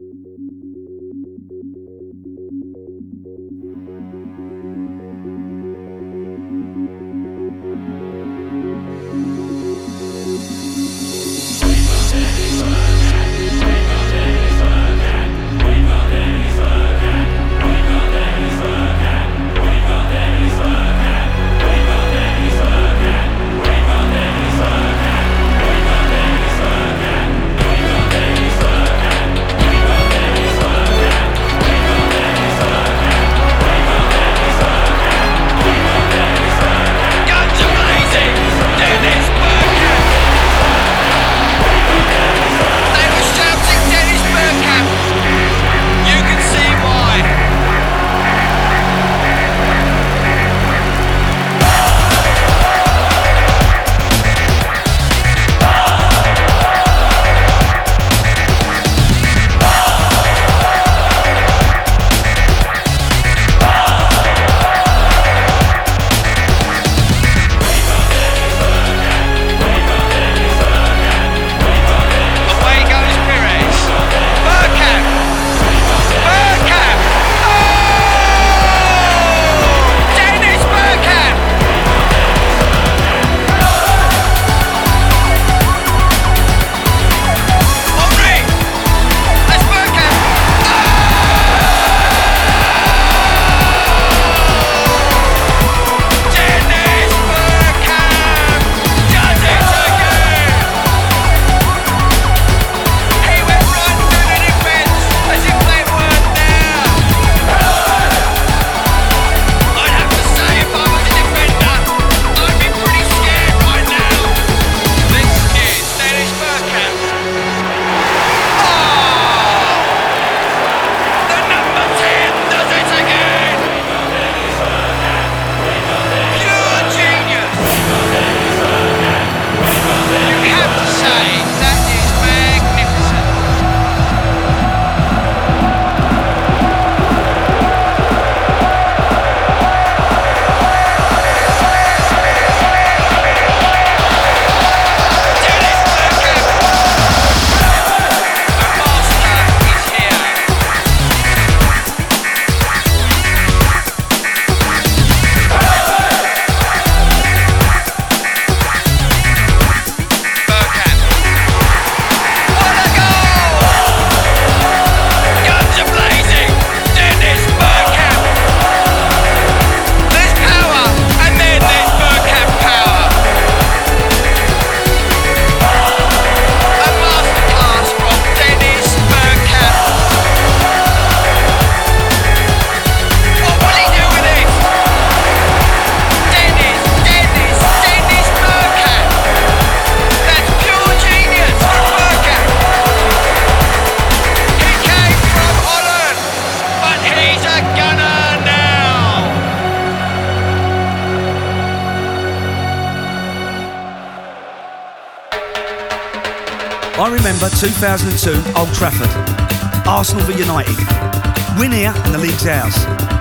I remember 2002 Old Trafford, Arsenal v United. Win here and the league's ours.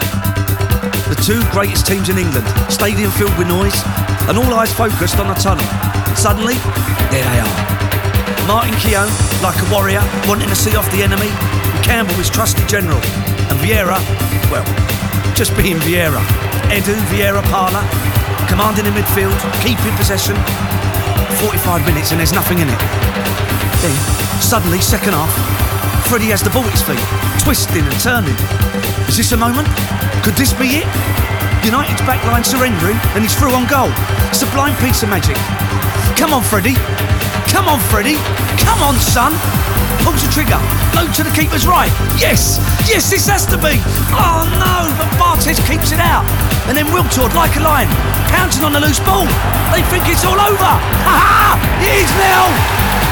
The two greatest teams in England, stadium filled with noise, and all eyes focused on the tunnel. And suddenly, there they are. Martin Keown, like a warrior, wanting to see off the enemy, and Campbell, his trusty general, and Vieira, well, just being Vieira. Edu, Vieira, Parla, commanding in midfield, keeping possession. 45 minutes and there's nothing in it. Then, suddenly, second half, Freddie has the ball at his feet, twisting and turning. Is this a moment? Could this be it? United's backline surrendering and he's through on goal. It's a blind piece of magic. Come on, Freddie. Come on, Freddie. Come on, son. Pulls the trigger. Low to the keeper's right. Yes. Yes, this has to be. Oh, no. But Barthez keeps it out. And then Wiltord, like a lion, pouncing on the loose ball. They think it's all over. Ha-ha! It is now.